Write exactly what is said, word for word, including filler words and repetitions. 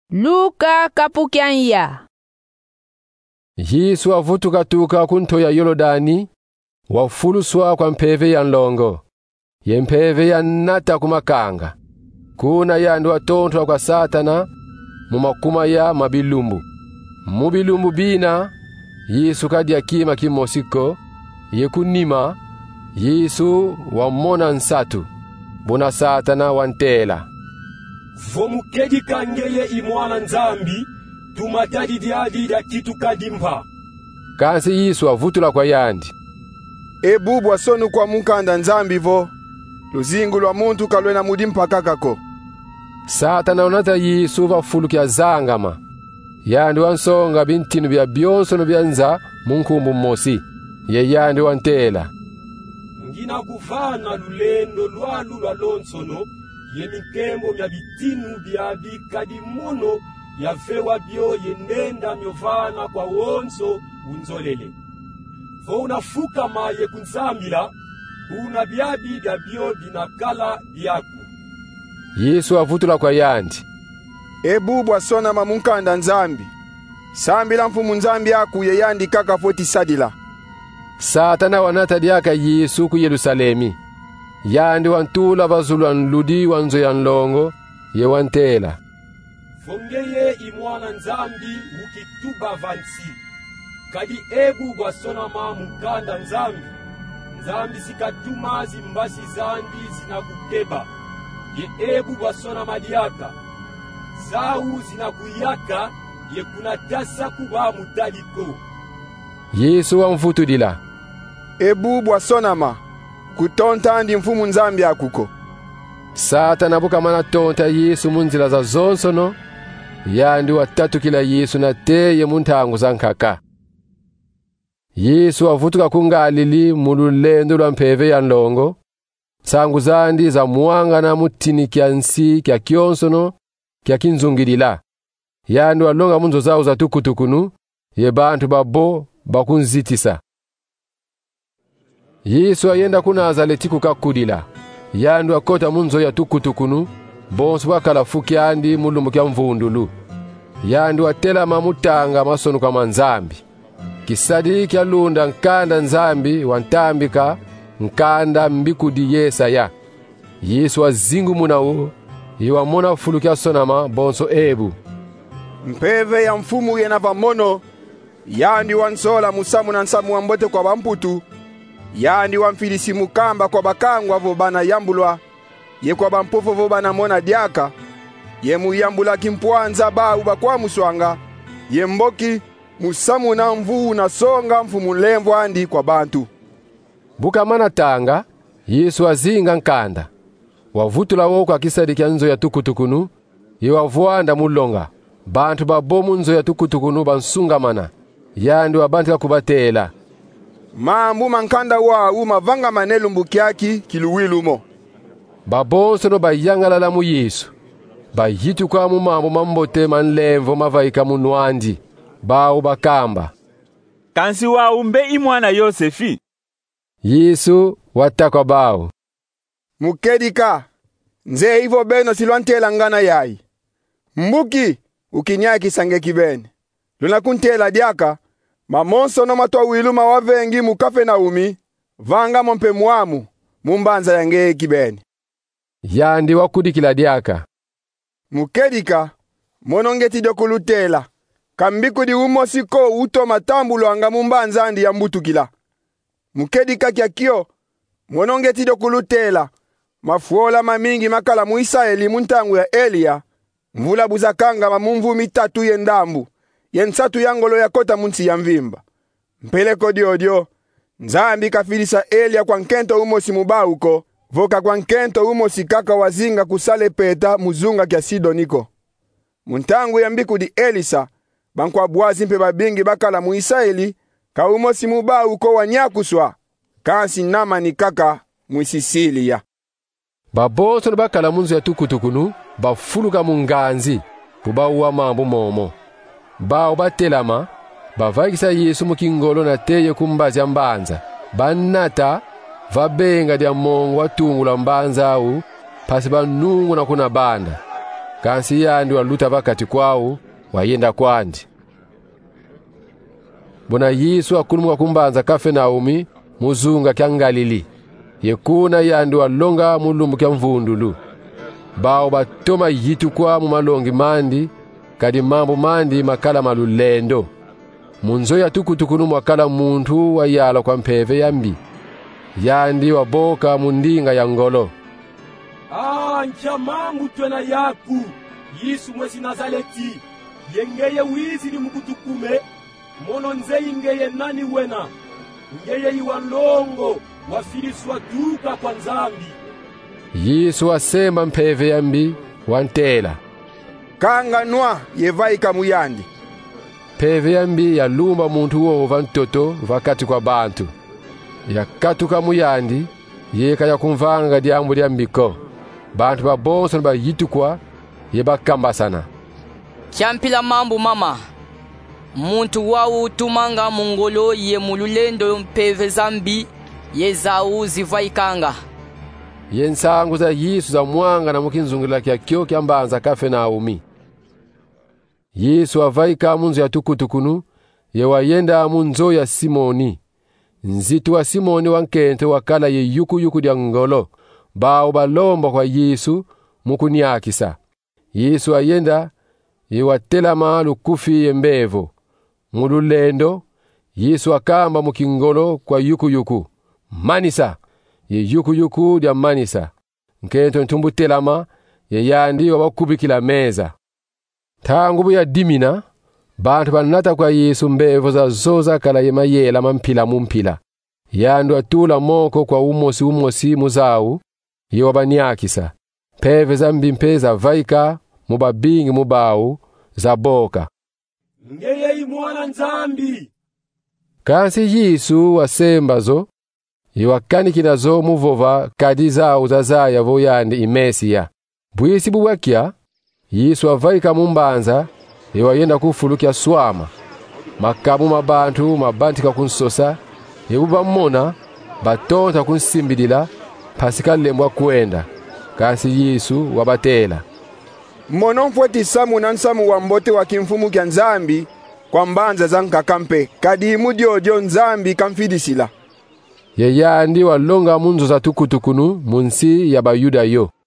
Luka kapukyanya. Yesu avutuka tuka kunto ya Yorodani wafuluswa kwa mpeve ya nlongo. Ye mpeve ya nata kumakanga. Kuna yandu watontwa kwa Satana mumakuma ya mabilumbu. Mubilumbu bina Yesu kadia kima kimosiko ye kunima Yesu wamona nsatu. Buna Satana wantela. Vomukedi kangeye imwana nzambi tumatadi diadi da kitu kadimpa. Kansi Yesu avutula kwa yandi. Ebubu asonu kwa munkanda nzambi vo. Luzingu lwa muntu kalwena mudimpa kakako. Satana onata Yesu vafulukia zangama. Yandi wansonga bintinu bya byonso no byanza munkumbu mosi. Ye yandi wantela. Ngina kuvana lulendo lwalu lwa lonsono ye mikembo bya bitinu bya bikadi muno ya vewa byo yenenda myovana kwa wonso unzolele. Vo unafuka maye kunzambila una byabi da byo binakala byaku. Yesu avutula kwa yandi. Ebubu asona mamunkanda nzambi. Sambila mfumu nzambi aku ye yandi kaka foti sadila. Satana wanata diaka Yesu ku Yerusalemi. Yandi wantula vazulu nludi wanzo ya nlongo ye wantela. Vongeye imwana nzambi ukituba vansi. Kadi ebu gwasona mamukanda nzambi. Nzambi sikatuma zimbasi zandi zinakukeba. Ye ebu gwasona madiaka. Zau zinakuyaka ye kunatasa kuba mutaliko. Yesu wamvutudila. Ebubu asonama kutonta andi mfumu nzambi akuko. Satana bukamana tonta Yesu munzila za zonsono. Yandi watatu kila Yesu na teye muntangu zankaka. Yesu avutuka kungalili mululendo lwa mpeve ya nlongo. Sangu zandi za muanga na mutini kia nsi kia kionsono kia kinzungilila. Yandi walonga munzo zao za tukutukunu ye bantu babo bakunzitisa. Yesu ayenda kuna azaleti kukakudila. Yandu akota munzo ya tukutukunu bonso wakala fuki andi mulumbu kya mvundulu. Yandu atela mamutanga masonu kwa manzambi. Kisadi kya lunda nkanda nzambi wantambika nkanda mbikudi yesa ya. Yesu azingu muna u iwa mona fulu kya sonama bonso ebu. Mpeve ya mfumu yenava mono. Yandi wansola musamu na nsamu wambote kwa bamputu. Yandi wamfilisi mukamba kwa bakangwa vo bana yambulwa. Ye kwa bampofo vo bana mona diaka. Ye muyambula kimpuanza ba uba kwa muswanga. Ye mboki musamu na mvuu na songa mfumu lemvo andi kwa bantu. Buka mana tanga Yesu azinga nkanda. Wavutula woko akisadi kia nzo ya tukutukunu. Ye wavuanda mulonga. Bantu babomu nzo ya tukutukunu bansunga mana. Yandi wabantika kubatela. Mambu mankanda wa uma vanga manelu mbukiaki kiluwilumo. Babonso no bayangalala mu Yesu. Bayitu kwa mu mambo mambote manlemvo mavaika munwandi. Bao bakamba. Kansi wa umbe imwana Yosefi. Yesu watakwa bao. Mukedika. Nze hivo beno silwantela ngana yai. Mbuki ukinyaki sange kibene. Luna kuntela diaka. Mamonso no matwa wiluma wavengi mukafe na umi. Vanga mompe muamu. Mumbanza yange kibene. Yandi wakudikila diaka. Mukedika. Monongeti dokulutela. Kambiku di umosiko uto matambulo anga mumbanza andi ya mbutukila. Mukedika kia kio. Monongeti dokulutela. Mafuola mamingi makala muisaeli muntangu ya Elia. Mvula buzakanga mamumvu mitatu yendambu. Yensatu yangolo ya kota munsi ya mvimba. Mpeleko diodio. Nzambi kafilisa Elia kwa nkento umosi mubauko. Voka kwa nkento umosi kaka wazinga kusale peta muzunga kia Sidoniko. Muntangu ya mbiku di Elisa. Bankwa buwazi mpe babingi bakala muisaeli. Ka umosi mubauko wanyakuswa. Kansi nama ni kaka muisisilia. Babonso no bakala munzo ya tukutukunu. Bafuluka munganzi. Buba uwa mambu momo. Bao batelama, bavagisa Yesu mukingolo na teye kumbazi ya mbanza. Banata, vabenga dia mongo watungula mbanza au, pasi banungu na kuna banda. kansi yandi waluta bakati kwawo wayenda kwandi. Bona Yesu akulumuka kumbanza Kapenaumi muzunga kya Galili. Yekuna yandi walonga mulumbu kya mvundulu. Bawo batoma yitu kwa mu malongi mandi kadi mambo mandi makala malulendo. Munzo ya tukutukunu mwakala muntu wa yala kwa mpeve yambi. Yandi waboka mundinga ya ngolo. Ah, nchamangu twena yaku, Yesu mwesi Nazareti, yengeye wizi ni mkutukume, mono nze ingeye nani wena, ngeye iwalongo, wafiliswa duka kwa nzambi. Yesu asema mpeve yambi, wantela. Kanga nwa yevaika muyandi. Peve yambi ya lumba muntu wo vantoto vakati kwa bantu. Ya katuka muyandi, yeka ya kumvanga diambu diambiko. Bantu babonso ba yitukwa yeba kamba sana. Champila mambu mama. Muntu wawu utumanga mungolo ye mululendo mpeve zambi ye zau zivaikanga. Yensangu za Yesu za mwanga na mukinzungila kia kyo kia mbanza Kapenaumi. Yesu avaika munzu ya tukutukunu ye wayenda munzo ya Simoni. Nzitu wa Simoni wankente wakala ye yuku yuku dia ngolo. Bao balomba kwa Yesu mukuniakisa. Yesu ayenda ye watelama lukufi yembevo. Mululendo Yesu akamba mukingolo kwa yuku yuku. Manisa ye yuku yuku dia manisa. Nkento ntumbu telama ye yandi wabakubikila meza. Tangubu ya dimina bantu banata kwa Yesu mbevo za zoza kala ye mayela mampila mumpila. Yandu atula moko kwa umosi umosi muzau ye wabaniakisa. Peve zambi mpeza vaika mubabingi mubau za boka. Ngeye imwana nzambi. Kansi Yesu wasembazo ye wakanikina zo muvova kadi zao zazaya voyandi imesia. Bwisi buwakia Yesu avaika mumbanza ye wayenda kufulukia swama. Makamu mabantu mabantika kunsosa ye ubamona batonta kunsimbidila pasika lembwa kuenda. Kansi Yesu wabatela. Mono mfweti samu na nsamu wambote wa kimfumu kya nzambi kwa mbanza za nkakampe kadi imudio dio nzambi kamfidisila. Ye yandi walonga munzo za tukutukunu munsi ya bayuda yo.